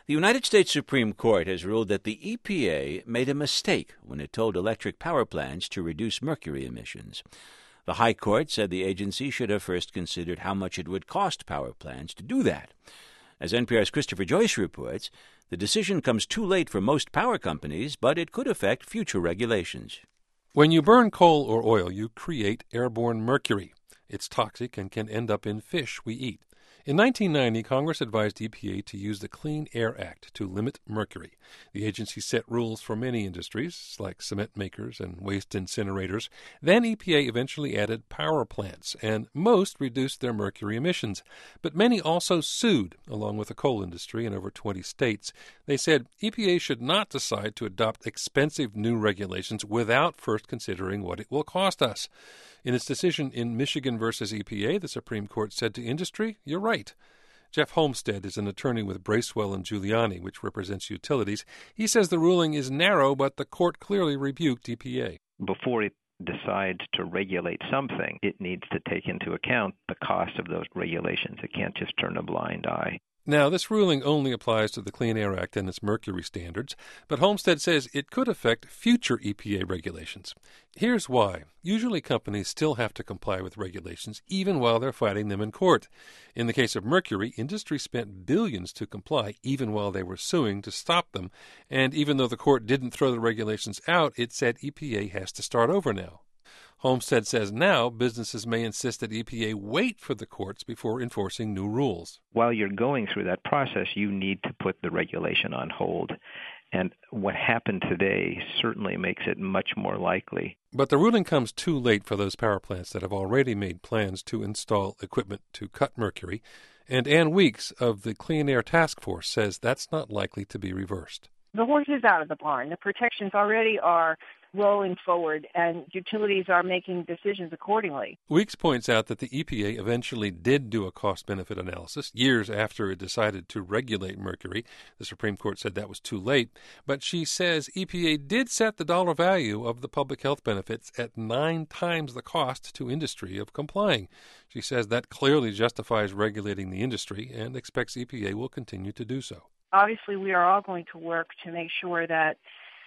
The United States Supreme Court has ruled that the EPA made a mistake when it told electric power plants to reduce mercury emissions. The High Court said the agency should have first considered how much it would cost power plants to do that. As NPR's Christopher Joyce reports, the decision comes too late for most power companies, but it could affect future regulations. When you burn coal or oil, you create airborne mercury. It's toxic and can end up in fish we eat. In 1990, Congress advised EPA to use the Clean Air Act to limit mercury. The agency set rules for many industries, like cement makers and waste incinerators. Then EPA eventually added power plants, and most reduced their mercury emissions. But many also sued, along with the coal industry in over 20 states. They said EPA should not decide to adopt expensive new regulations without first considering what it will cost us. In its decision in Michigan versus EPA, the Supreme Court said to industry, "You're right." Jeff Homestead is an attorney with Bracewell and Giuliani, which represents utilities. He says the ruling is narrow, but the court clearly rebuked EPA. Before it decides to regulate something, it needs to take into account the cost of those regulations. It can't just turn a blind eye. Now, this ruling only applies to the Clean Air Act and its mercury standards, but Homestead says it could affect future EPA regulations. Here's why. Usually companies still have to comply with regulations even while they're fighting them in court. In the case of mercury, industry spent billions to comply even while they were suing to stop them, and even though the court didn't throw the regulations out, it said EPA has to start over now. Homestead says now businesses may insist that EPA wait for the courts before enforcing new rules. While you're going through that process, you need to put the regulation on hold. And what happened today certainly makes it much more likely. But the ruling comes too late for those power plants that have already made plans to install equipment to cut mercury. And Ann Weeks of the Clean Air Task Force says that's not likely to be reversed. The horse is out of the barn. The protections already are rolling forward, and utilities are making decisions accordingly. Weeks points out that the EPA eventually did do a cost-benefit analysis years after it decided to regulate mercury. The Supreme Court said that was too late, but she says EPA did set the dollar value of the public health benefits at 9 times the cost to industry of complying. She says that clearly justifies regulating the industry and expects EPA will continue to do so. Obviously, we are all going to work to make sure that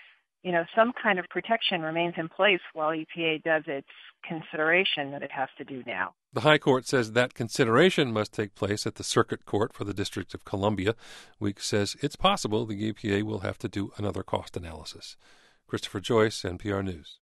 some kind of protection remains in place while EPA does its consideration that it has to do now. The High Court says that consideration must take place at the Circuit Court for the District of Columbia. Weeks says it's possible the EPA will have to do another cost analysis. Christopher Joyce, NPR News.